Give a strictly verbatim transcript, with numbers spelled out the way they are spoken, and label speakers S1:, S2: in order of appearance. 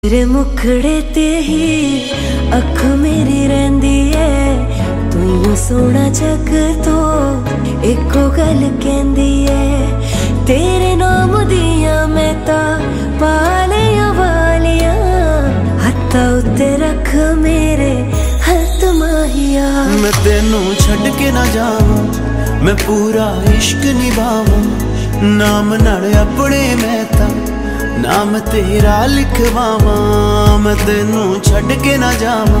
S1: तेरे मुखड़े ते ही अख मेरी रहिंदी है, तू ही सोना जग तो एको गल कहंदी है। तेरे नाम दिया मैं ता पालियां वालियां, हत्था उत्ते रख मेरे हथ माहिया।
S2: मैं तेनू छड़ के ना जावां, मैं पूरा इश्क निभावां, नाम नाल अपने मैं ता नाम तेरा लिखवावां। मैं तेनू छड़ के ना जावां,